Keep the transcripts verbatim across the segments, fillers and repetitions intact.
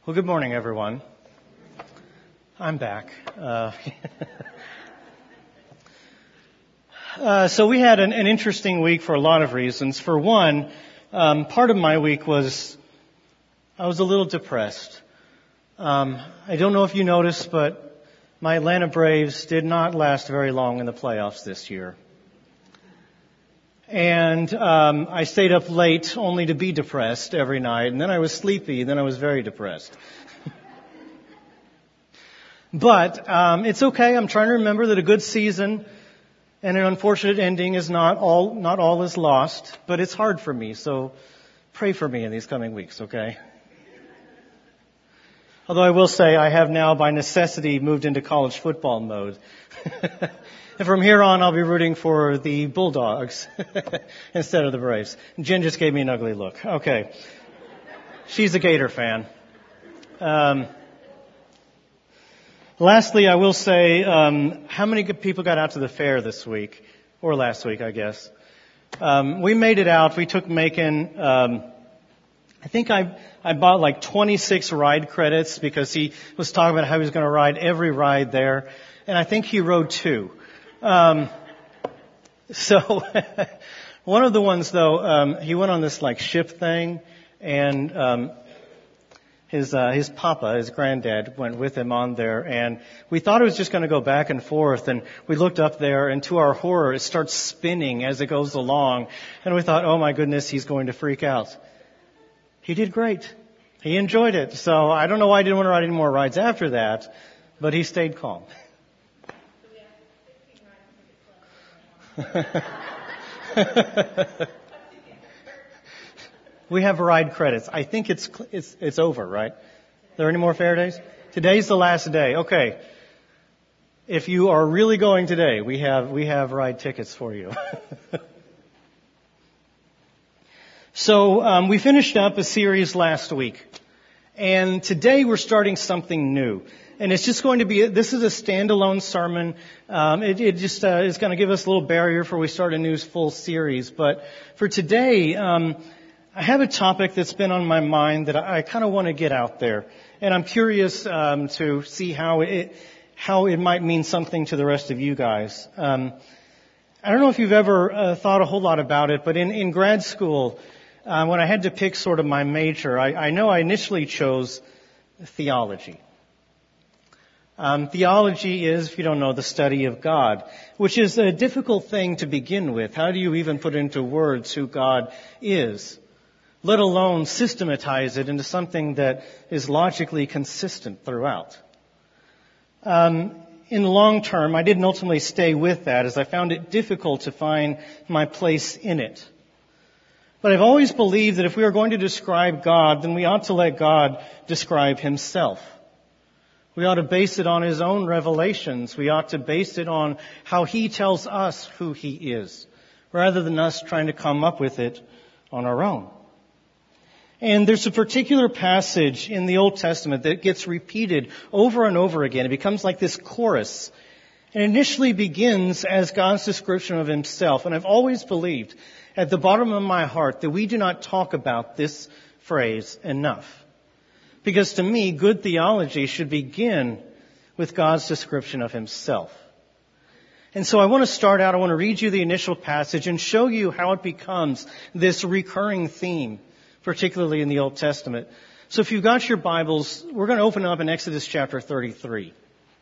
Well, good morning, everyone. I'm back. Uh, uh, so we had an, an interesting week for a lot of reasons. For one, um, part of my week was I was a little depressed. Um, I don't know if you noticed, but my Atlanta Braves did not last very long in the playoffs this year. And um, I stayed up late only to be depressed every night, and then I was sleepy, and then I was very depressed. But um, it's okay. I'm trying to remember that a good season and an unfortunate ending is not all not all is lost, but it's hard for me. So pray for me in these coming weeks, okay? Although I will say I have now, by necessity, moved into college football mode. And from here on, I'll be rooting for the Bulldogs instead of the Braves. Jen just gave me an ugly look. Okay. She's a Gator fan. Um, lastly, I will say, um, how many good people got out to the fair this week? Or last week, I guess. Um, we made it out. We took Macon. Um, I think I I bought like twenty-six ride credits because he was talking about how he was going to ride every ride there. And I think he rode two. Um, so one of the ones though, um, he went on this like ship thing, and um, his uh, his papa, his granddad, went with him on there, and we thought it was just going to go back and forth, and we looked up there, and to our horror, it starts spinning as it goes along, and we thought, oh my goodness, he's going to freak out. He did great. He enjoyed it. So I don't know why I didn't want to ride any more rides after that, but he stayed calm. We have ride credits. I think it's it's it's over, right? Are there any more fair days? Today's the last day. Okay. If you are really going today, we have we have ride tickets for you. So um, we finished up a series last week, and today we're starting something new. And it's just going to be, this is a standalone sermon. Um, it, it just uh, is going to give us a little barrier before we start a new full series. But for today, um, I have a topic that's been on my mind that I, I kind of want to get out there. And I'm curious um, to see how it how it might mean something to the rest of you guys. Um, I don't know if you've ever uh, thought a whole lot about it, but in, in grad school, uh, when I had to pick sort of my major, I, I know I initially chose theology. Um, theology is, if you don't know, the study of God, which is a difficult thing to begin with. How do you even put into words who God is, let alone systematize it into something that is logically consistent throughout? Um, in the long term, I didn't ultimately stay with that, as I found it difficult to find my place in it. But I've always believed that if we are going to describe God, then we ought to let God describe Himself. We ought to base it on His own revelations. We ought to base it on how He tells us who He is, rather than us trying to come up with it on our own. And there's a particular passage in the Old Testament that gets repeated over and over again. It becomes like this chorus. And initially begins as God's description of Himself. And I've always believed at the bottom of my heart that we do not talk about this phrase enough. Because to me, good theology should begin with God's description of Himself. And so I want to start out, I want to read you the initial passage and show you how it becomes this recurring theme, particularly in the Old Testament. So if you've got your Bibles, we're going to open up in Exodus chapter thirty-three.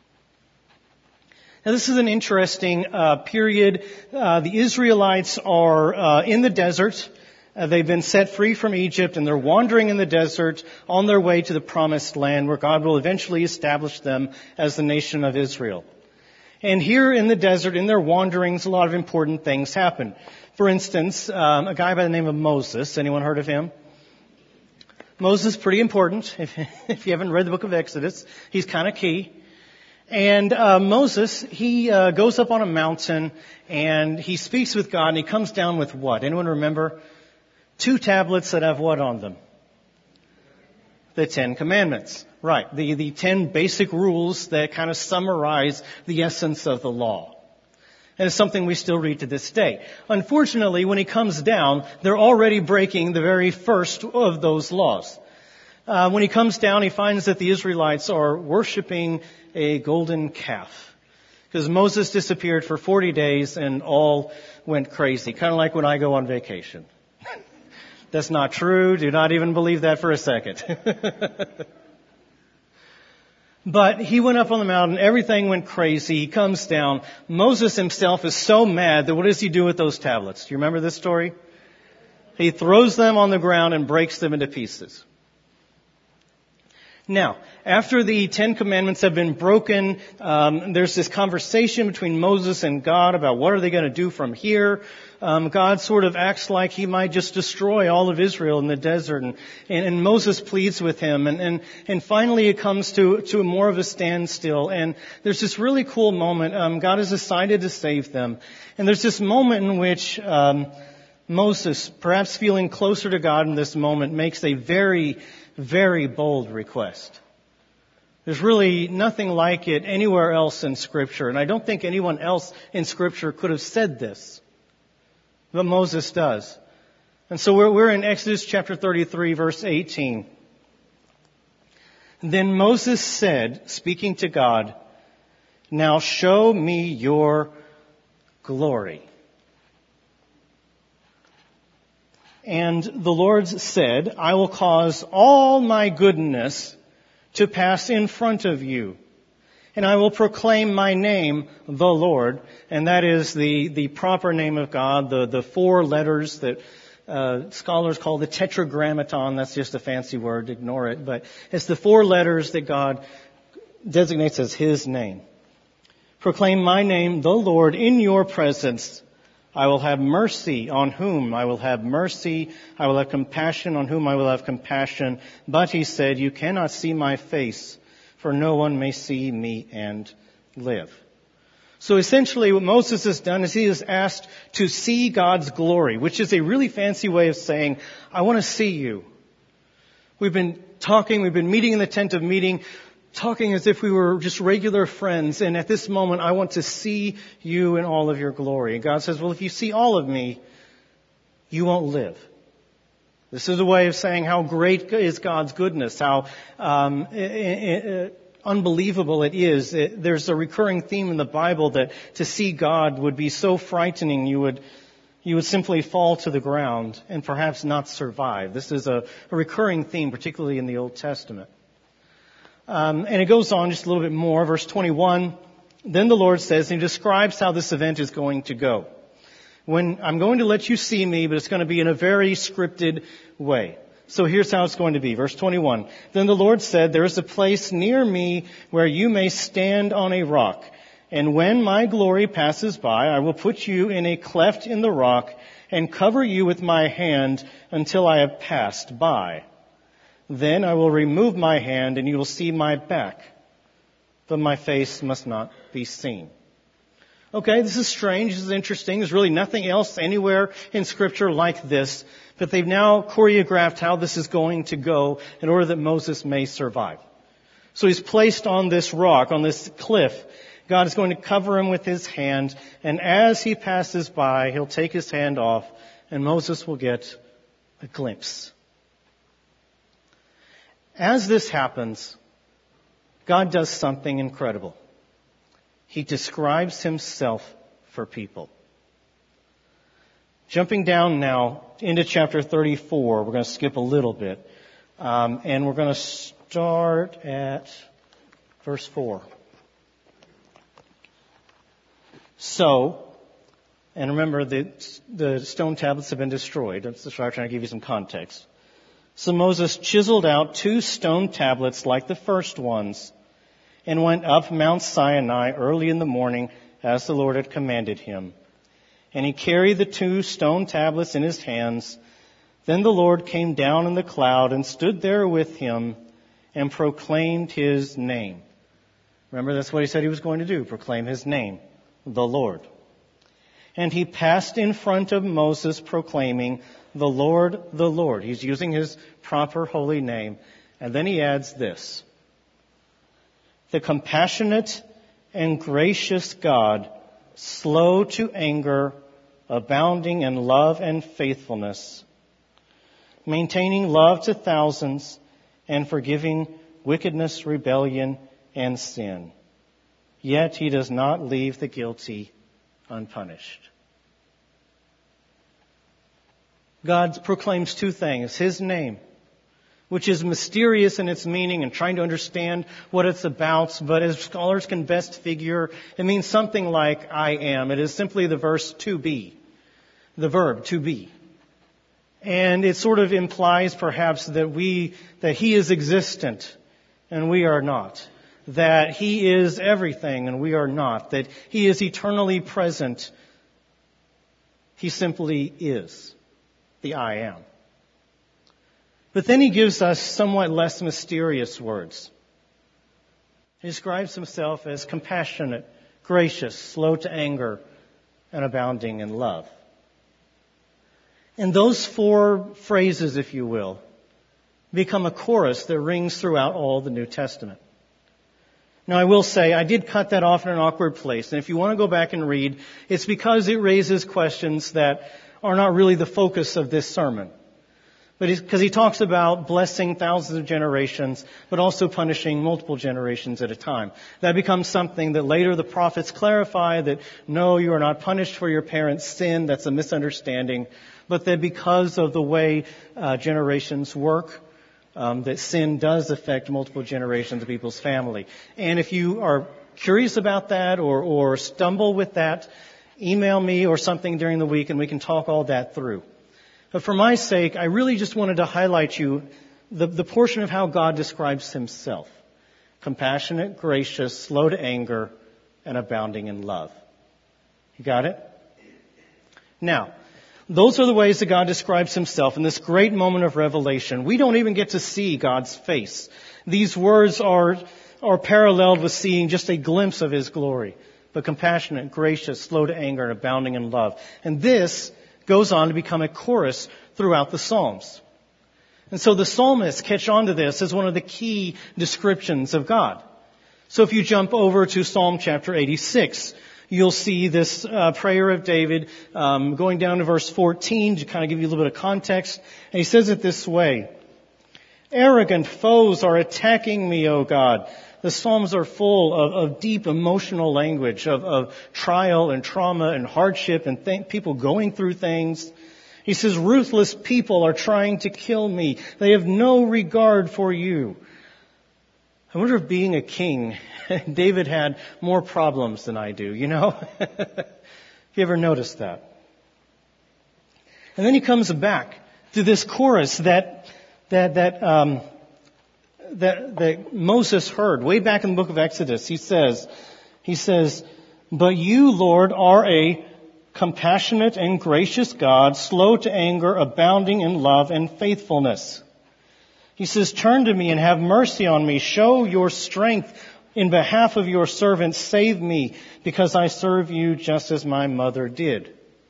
Now this is an interesting uh, period. Uh, the Israelites are uh, in the desert. Uh, they've been set free from Egypt, and they're wandering in the desert on their way to the promised land where God will eventually establish them as the nation of Israel. And here in the desert, in their wanderings, a lot of important things happen. For instance, um, a guy by the name of Moses. Anyone heard of him? Moses, pretty important. If, if you haven't read the book of Exodus, he's kind of key. And uh, Moses, he uh, goes up on a mountain, and he speaks with God, and he comes down with what? Anyone remember? Two tablets that have what on them? The Ten Commandments. Right. The, the ten basic rules that kind of summarize the essence of the law. And it's something we still read to this day. Unfortunately, when he comes down, they're already breaking the very first of those laws. Uh, when he comes down, he finds that the Israelites are worshiping a golden calf. Because Moses disappeared for forty days and all went crazy. Kind of like when I go on vacation. That's not true. Do not even believe that for a second. But he went up on the mountain. Everything went crazy. He comes down. Moses himself is so mad that what does he do with those tablets? Do you remember this story? He throws them on the ground and breaks them into pieces. Now, after the Ten Commandments have been broken, um, there's this conversation between Moses and God about what are they going to do from here. Um, God sort of acts like he might just destroy all of Israel in the desert, and, and, and Moses pleads with him, and, and, and finally it comes to, to more of a standstill, and there's this really cool moment. Um, God has decided to save them, and there's this moment in which um, Moses, perhaps feeling closer to God in this moment, makes a very very bold request. There's really nothing like it anywhere else in Scripture, and I don't think anyone else in Scripture could have said this, but Moses does. And so we're, we're in Exodus chapter thirty-three, verse eighteen. Then Moses said, speaking to God, "Now show me your glory." And the Lord said, "I will cause all my goodness to pass in front of you, and I will proclaim my name, the Lord." And that is the, the proper name of God, the, the four letters that uh, scholars call the tetragrammaton. That's just a fancy word, ignore it. But it's the four letters that God designates as His name. "Proclaim my name, the Lord, in your presence. I will have mercy on whom I will have mercy. I will have compassion on whom I will have compassion." But he said, "You cannot see my face, for no one may see me and live." So essentially what Moses has done is he has asked to see God's glory, which is a really fancy way of saying, I want to see you. We've been talking, we've been meeting in the tent of meeting, talking as if we were just regular friends, and at this moment I want to see you in all of your glory. And God says, well, if you see all of me, you won't live. This is a way of saying how great is God's goodness, how um, it, it, it, unbelievable it is. It, there's a recurring theme in the Bible that to see God would be so frightening you would you would simply fall to the ground and perhaps not survive. This is a, a recurring theme, particularly in the Old Testament. Um, and it goes on just a little bit more. Verse twenty-one, then the Lord says, and He describes how this event is going to go. When I'm going to let you see me, but it's going to be in a very scripted way. So here's how it's going to be. Verse twenty-one, then the Lord said, there is a place near me where you may stand on a rock. And when my glory passes by, I will put you in a cleft in the rock and cover you with my hand until I have passed by. Then I will remove my hand and you will see my back, but my face must not be seen. Okay, this is strange. This is interesting. There's really nothing else anywhere in Scripture like this, but they've now choreographed how this is going to go in order that Moses may survive. So he's placed on this rock, on this cliff. God is going to cover him with His hand, and as he passes by, He'll take his hand off, and Moses will get a glimpse. As this happens, God does something incredible. He describes Himself for people. Jumping down now into chapter thirty-four, we're going to skip a little bit, um, and we're going to start at verse four. So, and remember, the, the stone tablets have been destroyed. That's why I'm trying to give you some context. So Moses chiseled out two stone tablets like the first ones and went up Mount Sinai early in the morning as the Lord had commanded him. And he carried the two stone tablets in his hands. Then the Lord came down in the cloud and stood there with him and proclaimed His name. Remember, that's what He said He was going to do, proclaim His name, the Lord. And He passed in front of Moses proclaiming, the Lord, the Lord. He's using His proper holy name. And then He adds this. The compassionate and gracious God, slow to anger, abounding in love and faithfulness, maintaining love to thousands, and forgiving wickedness, rebellion, and sin. Yet he does not leave the guilty unpunished. God proclaims two things. His name, which is mysterious in its meaning and trying to understand what it's about, but as scholars can best figure, it means something like I am. It is simply the verse to be, the verb to be. And it sort of implies perhaps that we, that he is existent and we are not. That he is everything and we are not. That he is eternally present. He simply is the I am. But then he gives us somewhat less mysterious words. He describes himself as compassionate, gracious, slow to anger, and abounding in love. And those four phrases, if you will, become a chorus that rings throughout all the New Testament. Now, I will say, I did cut that off in an awkward place. And if you want to go back and read, it's because it raises questions that are not really the focus of this sermon. But because he talks about blessing thousands of generations, but also punishing multiple generations at a time. That becomes something that later the prophets clarify that, no, you are not punished for your parents' sin. That's a misunderstanding. But that because of the way uh, generations work, um, that sin does affect multiple generations of people's family. And if you are curious about that or, or stumble with that, email me or something during the week and we can talk all that through. But for my sake, I really just wanted to highlight you the, the portion of how God describes himself. Compassionate, gracious, slow to anger, and abounding in love. You got it? Now, those are the ways that God describes himself in this great moment of revelation. We don't even get to see God's face. These words are, are paralleled with seeing just a glimpse of his glory. But compassionate, gracious, slow to anger, and abounding in love. And this goes on to become a chorus throughout the Psalms. And so the psalmists catch on to this as one of the key descriptions of God. So if you jump over to Psalm chapter eighty-six, you'll see this uh, prayer of David um, going down to verse fourteen to kind of give you a little bit of context. And he says it this way: Arrogant foes are attacking me, O God. The Psalms are full of, of deep emotional language, of, of trial and trauma and hardship and th- people going through things. He says, ruthless people are trying to kill me. They have no regard for you. I wonder if being a king, David had more problems than I do, you know? Have you ever noticed that? And then he comes back to this chorus that, that, that, um, That, that Moses heard way back in the book of Exodus. He says, he says, but you, Lord, are a compassionate and gracious God, slow to anger, abounding in love and faithfulness. He says, turn to me and have mercy on me. Show your strength in behalf of your servant. Save me because I serve you just as my mother did.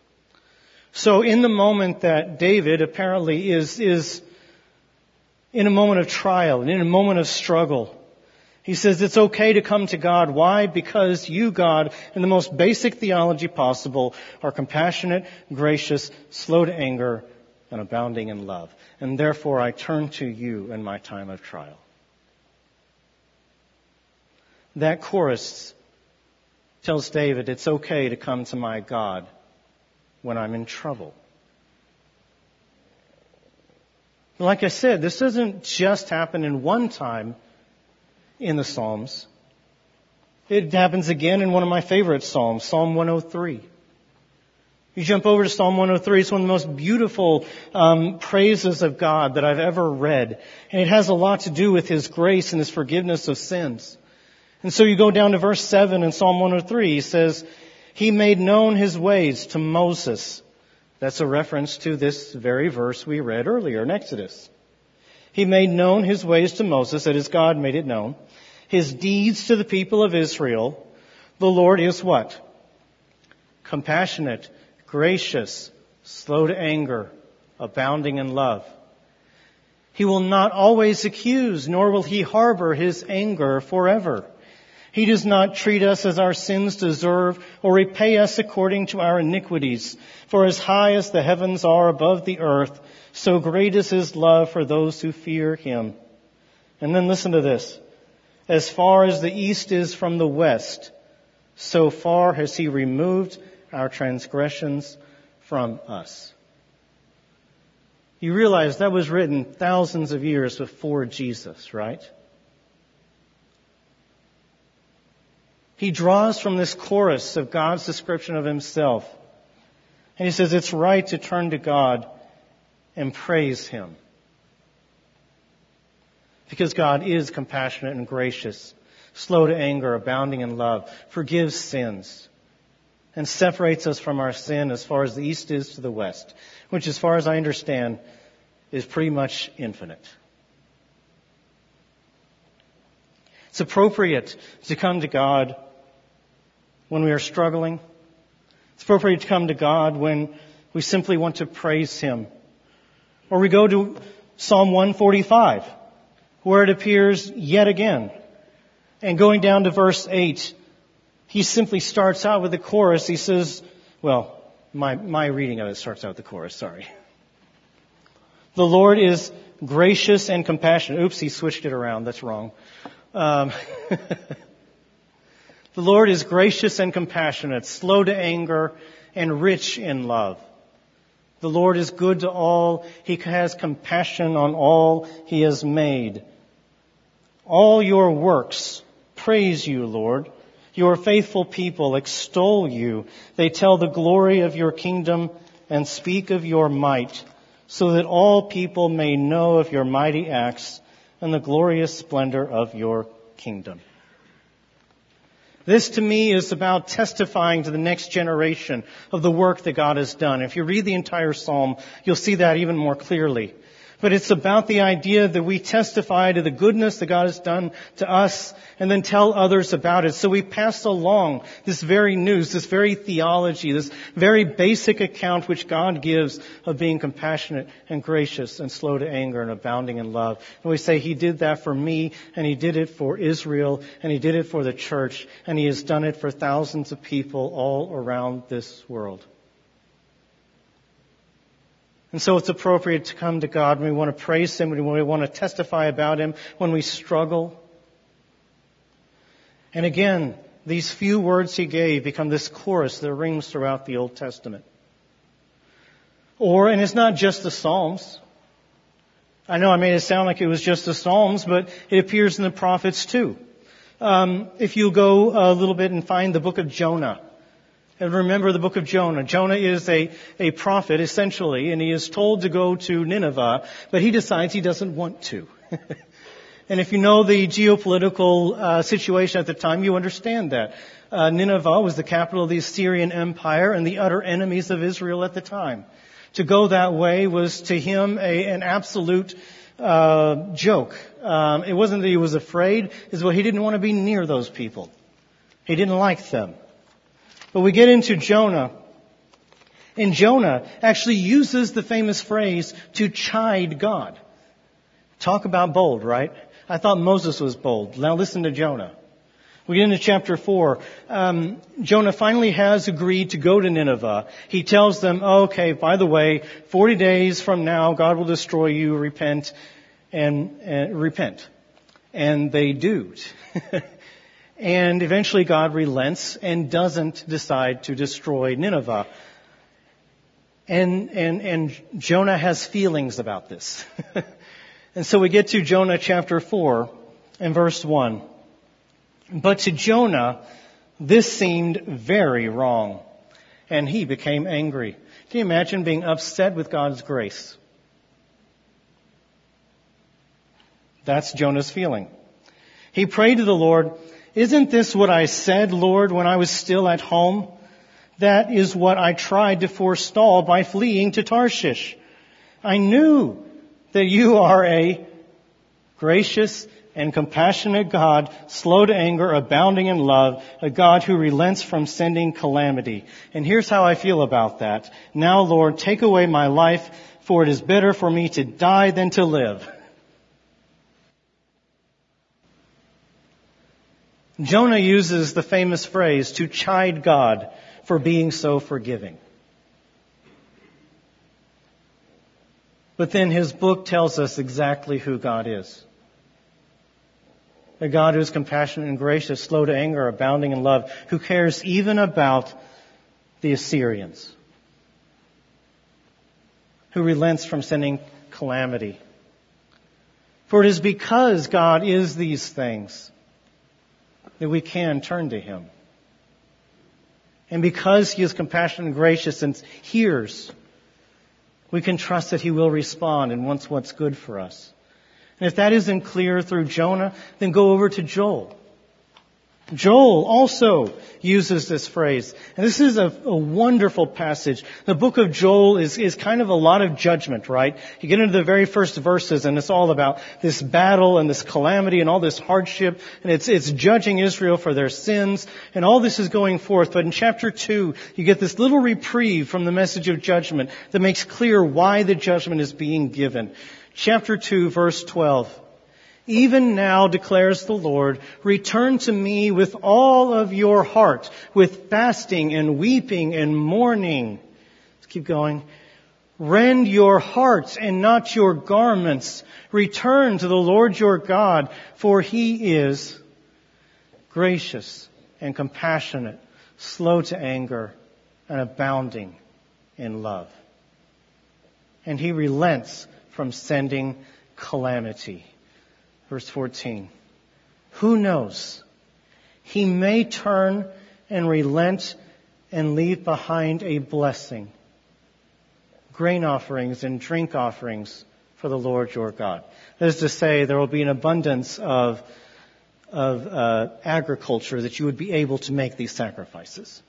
So in the moment that David apparently is, is, in a moment of trial and in a moment of struggle, he says it's okay to come to God. Why? Because you, God, in the most basic theology possible, are compassionate, gracious, slow to anger, and abounding in love. And therefore I turn to you in my time of trial. That chorus tells David it's okay to come to my God when I'm in trouble. Like I said, this doesn't just happen in one time in the Psalms. It happens again in one of my favorite Psalms, Psalm one oh three. You jump over to Psalm one oh three, it's one of the most beautiful um, praises of God that I've ever read. And it has a lot to do with his grace and his forgiveness of sins. And so you go down to verse seven in Psalm one oh three. He says, he made known his ways to Moses. That's a reference to this very verse we read earlier in Exodus. He made known his ways to Moses, that is, God made it known. His deeds to the people of Israel. The Lord is what? Compassionate, gracious, slow to anger, abounding in love. He will not always accuse, nor will he harbor his anger forever. He does not treat us as our sins deserve or repay us according to our iniquities. For as high as the heavens are above the earth, so great is his love for those who fear him. And then listen to this. As far as the east is from the west, so far has He removed our transgressions from us. You realize that was written thousands of years before Jesus, right? He draws from this chorus of God's description of Himself. And He says it's right to turn to God and praise Him. Because God is compassionate and gracious, slow to anger, abounding in love, forgives sins, and separates us from our sin as far as the east is to the west, which, as far as I understand, is pretty much infinite. It's appropriate to come to God when we are struggling. It's appropriate to come to God when we simply want to praise Him. Or we go to Psalm one forty-five, where it appears yet again. And going down to verse eight, he simply starts out with the chorus. He says, well, my, my reading of it starts out with the chorus, sorry. The Lord is gracious and compassionate. Oops, he switched it around. That's wrong. Um, the Lord is gracious and compassionate, slow to anger, and rich in love. The Lord is good to all. He has compassion on all He has made. All your works praise you, Lord. Your faithful people extol you. They tell the glory of your kingdom and speak of your might, so that all people may know of your mighty acts and the glorious splendor of your kingdom. This, to me, is about testifying to the next generation of the work that God has done. If you read the entire psalm, you'll see that even more clearly. But it's about the idea that we testify to the goodness that God has done to us and then tell others about it. So we pass along this very news, this very theology, this very basic account which God gives of being compassionate and gracious and slow to anger and abounding in love. And we say He did that for me, and He did it for Israel, and He did it for the church, and He has done it for thousands of people all around this world. And so it's appropriate to come to God when we want to praise Him, when we want to testify about Him, when we struggle. And again, these few words He gave become this chorus that rings throughout the Old Testament. Or, and it's not just the Psalms. I know I made it sound like it was just the Psalms, but it appears in the prophets too. Um, if you go a little bit and find the book of Jonah, and remember the book of Jonah. Jonah is a, a prophet, essentially, and he is told to go to Nineveh, but he decides he doesn't want to. And if you know the geopolitical uh, situation at the time, you understand that. Uh, Nineveh was the capital of the Assyrian Empire and the utter enemies of Israel at the time. To go that way was to him a, an absolute uh, joke. Um, it wasn't that he was afraid, it's what he didn't want to be near those people. He didn't like them. But we get into Jonah, and Jonah actually uses the famous phrase to chide God. Talk about bold, right? I thought Moses was bold. Now listen to Jonah. We get into chapter four. Um, Jonah finally has agreed to go to Nineveh. He tells them, oh, okay, by the way, forty days from now, God will destroy you. Repent and, and repent. And they do. And eventually God relents and doesn't decide to destroy Nineveh. And, and, and Jonah has feelings about this. And so we get to Jonah chapter four and verse one. But to Jonah, this seemed very wrong, and he became angry. Can you imagine being upset with God's grace? That's Jonah's feeling. He prayed to the Lord, isn't this what I said, Lord, when I was still at home? That is what I tried to forestall by fleeing to Tarshish. I knew that you are a gracious and compassionate God, slow to anger, abounding in love, a God who relents from sending calamity. And here's how I feel about that. Now, Lord, take away my life, for it is better for me to die than to live. Jonah uses the famous phrase to chide God for being so forgiving. But then his book tells us exactly who God is. A God who is compassionate and gracious, slow to anger, abounding in love, who cares even about the Assyrians, who relents from sending calamity. For it is because God is these things that we can turn to Him. And because He is compassionate and gracious and hears, we can trust that He will respond and wants what's good for us. And if that isn't clear through Jonah, then go over to Joel. Joel also uses this phrase. And this is a, a wonderful passage. The book of Joel is, is kind of a lot of judgment, right? You get into the very first verses and it's all about this battle and this calamity and all this hardship. And it's, it's judging Israel for their sins. And all this is going forth. But in chapter two, you get this little reprieve from the message of judgment that makes clear why the judgment is being given. Chapter two, verse twelve. Even now, declares the Lord, return to me with all of your heart, with fasting and weeping and mourning. Let's keep going. Rend your hearts and not your garments. Return to the Lord your God, for He is gracious and compassionate, slow to anger, and abounding in love. And He relents from sending calamity. Verse fourteen. Who knows? He may turn and relent and leave behind a blessing, grain offerings and drink offerings for the Lord your God. That is to say, there will be an abundance of, of uh, agriculture that you would be able to make these sacrifices.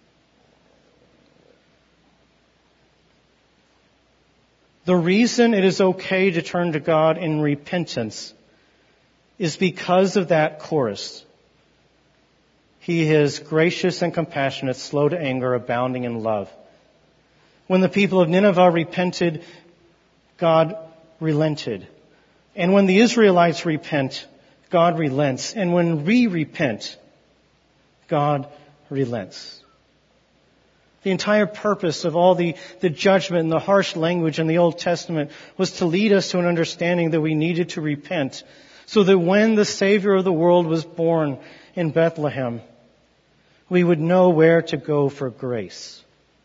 The reason it is okay to turn to God in repentance is because of that chorus. He is gracious and compassionate, slow to anger, abounding in love. When the people of Nineveh repented, God relented. And when the Israelites repent, God relents. And when we repent, God relents. The entire purpose of all the, the judgment and the harsh language in the Old Testament was to lead us to an understanding that we needed to repent, so that when the Savior of the world was born in Bethlehem, we would know where to go for grace.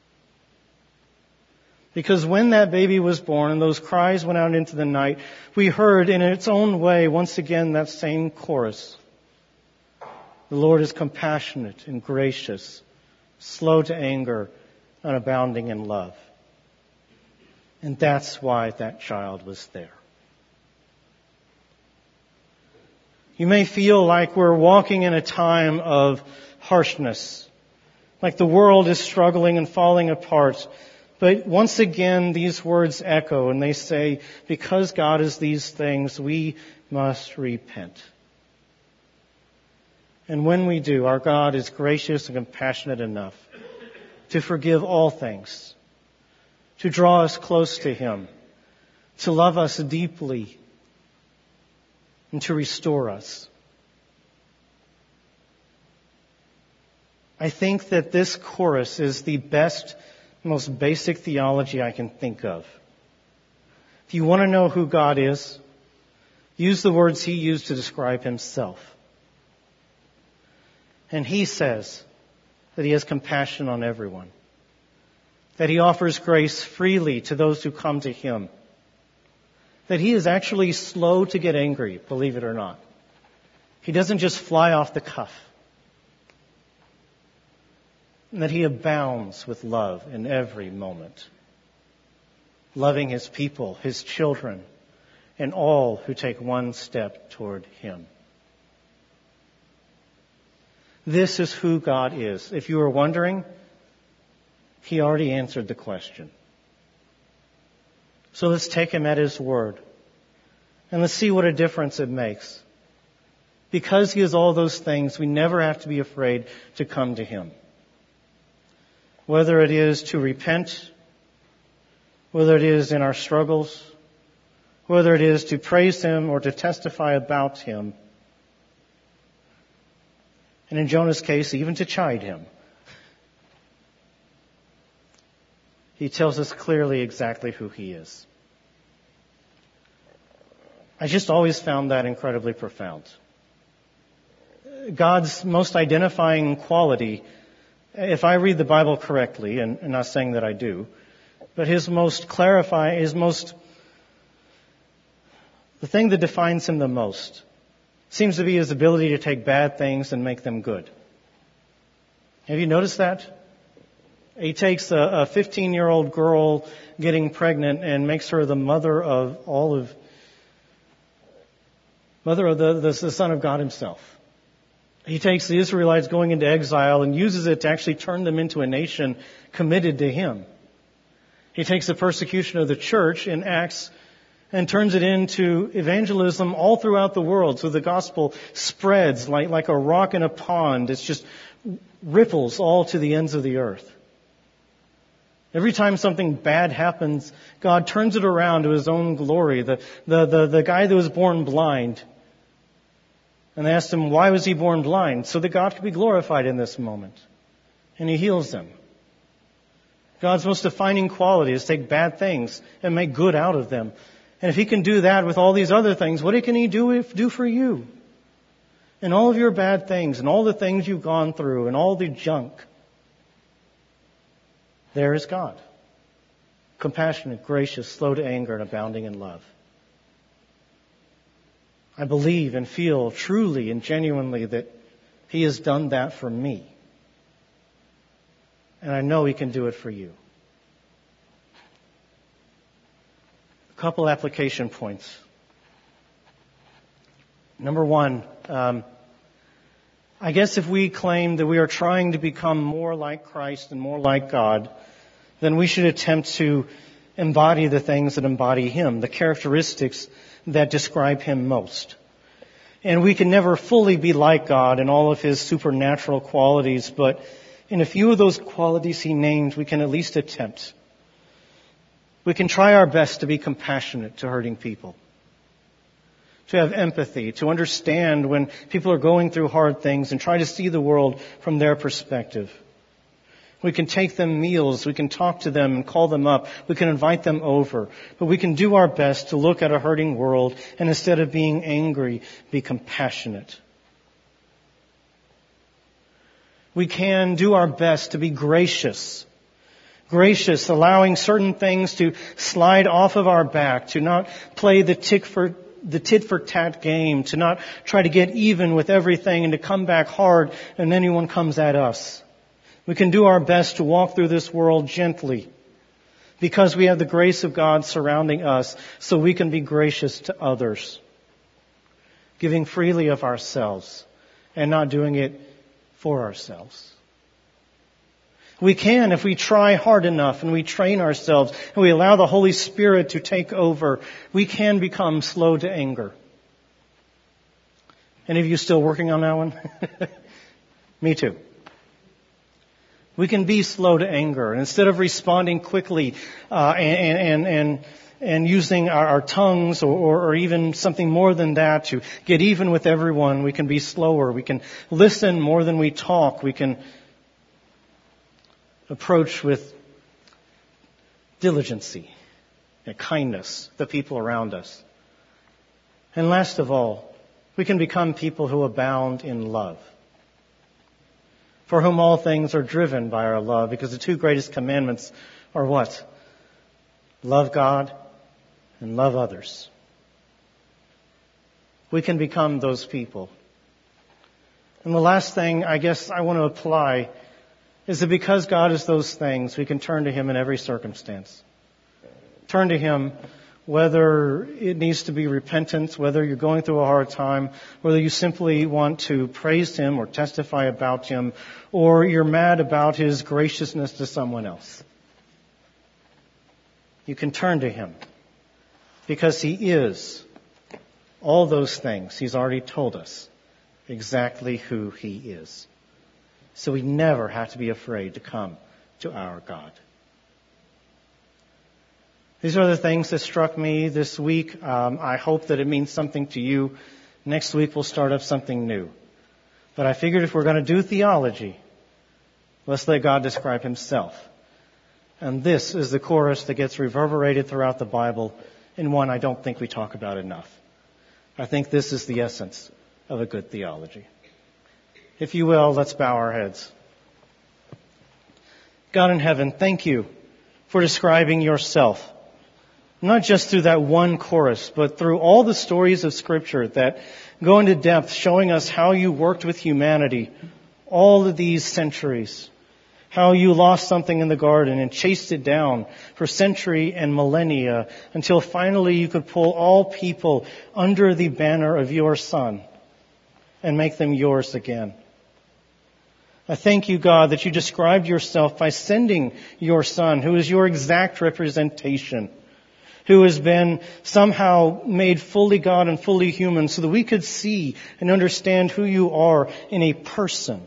Because when that baby was born and those cries went out into the night, we heard in its own way once again that same chorus. The Lord is compassionate and gracious, slow to anger, and abounding in love. And that's why that child was there. You may feel like we're walking in a time of harshness, like the world is struggling and falling apart. But once again, these words echo and they say, because God is these things, we must repent. And when we do, our God is gracious and compassionate enough to forgive all things, to draw us close to Him, to love us deeply, and to restore us. I think that this chorus is the best, most basic theology I can think of. If you want to know who God is, use the words He used to describe Himself. And He says that He has compassion on everyone, that He offers grace freely to those who come to Him, that He is actually slow to get angry, believe it or not. He doesn't just fly off the cuff. And that He abounds with love in every moment, loving His people, His children, and all who take one step toward Him. This is who God is. If you were wondering, He already answered the question. So let's take Him at His word. And let's see what a difference it makes. Because He is all those things, we never have to be afraid to come to Him. Whether it is to repent, whether it is in our struggles, whether it is to praise Him or to testify about Him. And in Jonah's case, even to chide him. He tells us clearly exactly who He is. I just always found that incredibly profound. God's most identifying quality, if I read the Bible correctly, and I'm not saying that I do, but his most clarifying, his most, the thing that defines him the most seems to be his ability to take bad things and make them good. Have you noticed that? He takes a fifteen-year-old girl getting pregnant and makes her the mother of all of, mother of the, the, the Son of God himself. He takes the Israelites going into exile and uses it to actually turn them into a nation committed to him. He takes the persecution of the church in Acts and turns it into evangelism all throughout the world. So the gospel spreads like, like a rock in a pond. It's just ripples all to the ends of the earth. Every time something bad happens, God turns it around to his own glory. The, the, the, the guy that was born blind, and they asked him, why was he born blind? So that God could be glorified in this moment. And he heals them. God's most defining quality is take bad things and make good out of them. And if he can do that with all these other things, what can he do, do for you? And all of your bad things and all the things you've gone through and all the junk, there is God. Compassionate, gracious, slow to anger, and abounding in love. I believe and feel truly and genuinely that he has done that for me. And I know he can do it for you. A couple application points. Number one, um, I guess if we claim that we are trying to become more like Christ and more like God, then we should attempt to embody the things that embody him, the characteristics that describe him most. And we can never fully be like God in all of his supernatural qualities, but in a few of those qualities he named, we can at least attempt. We can try our best to be compassionate to hurting people, to have empathy, to understand when people are going through hard things and try to see the world from their perspective. We can take them meals, we can talk to them and call them up, we can invite them over, but we can do our best to look at a hurting world and instead of being angry, be compassionate. We can do our best to be gracious. Gracious, allowing certain things to slide off of our back, to not play the tick for the tit for tat game, to not try to get even with everything and to come back hard and anyone comes at us. We can do our best to walk through this world gently because we have the grace of God surrounding us so we can be gracious to others, giving freely of ourselves and not doing it for ourselves. We can, if we try hard enough and we train ourselves and we allow the Holy Spirit to take over, we can become slow to anger. Any of you still working on that one? Me too. We can be slow to anger. And instead of responding quickly uh, and, and, and, and using our, our tongues or, or, or even something more than that to get even with everyone, we can be slower. We can listen more than we talk. We can approach with diligency and kindness the people around us. And last of all, we can become people who abound in love, for whom all things are driven by our love, because the two greatest commandments are what? Love God and love others. We can become those people. And the last thing I guess I want to apply is that because God is those things, we can turn to him in every circumstance. Turn to him whether it needs to be repentance, whether you're going through a hard time, whether you simply want to praise him or testify about him, or you're mad about his graciousness to someone else. You can turn to him because he is all those things. He's already told us exactly who he is. So we never have to be afraid to come to our God. These are the things that struck me this week. Um, I hope that it means something to you. Next week we'll start up something new. But I figured if we're going to do theology, let's let God describe himself. And this is the chorus that gets reverberated throughout the Bible, and one I don't think we talk about enough. I think this is the essence of a good theology. If you will, let's bow our heads. God in heaven, thank you for describing yourself, not just through that one chorus, but through all the stories of Scripture that go into depth, showing us how you worked with humanity all of these centuries, how you lost something in the garden and chased it down for century and millennia until finally you could pull all people under the banner of your Son and make them yours again. I thank you, God, that you described yourself by sending your Son, who is your exact representation, who has been somehow made fully God and fully human so that we could see and understand who you are in a person.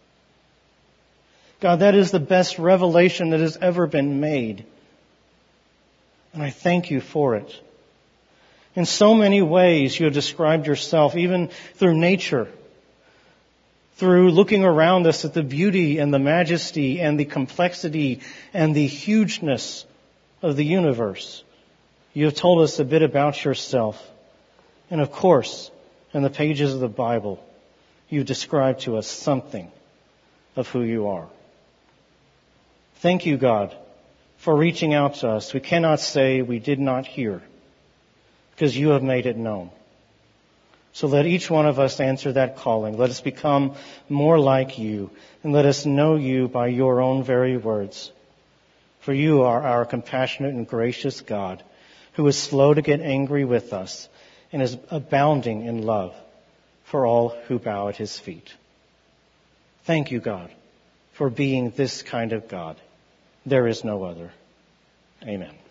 God, that is the best revelation that has ever been made. And I thank you for it. In so many ways you have described yourself, even through nature, through looking around us at the beauty and the majesty and the complexity and the hugeness of the universe. You have told us a bit about yourself. And of course, in the pages of the Bible, you've described to us something of who you are. Thank you, God, for reaching out to us. We cannot say we did not hear, because you have made it known. So let each one of us answer that calling. Let us become more like you, and let us know you by your own very words. For you are our compassionate and gracious God, who is slow to get angry with us and is abounding in love for all who bow at his feet. Thank you, God, for being this kind of God. There is no other. Amen.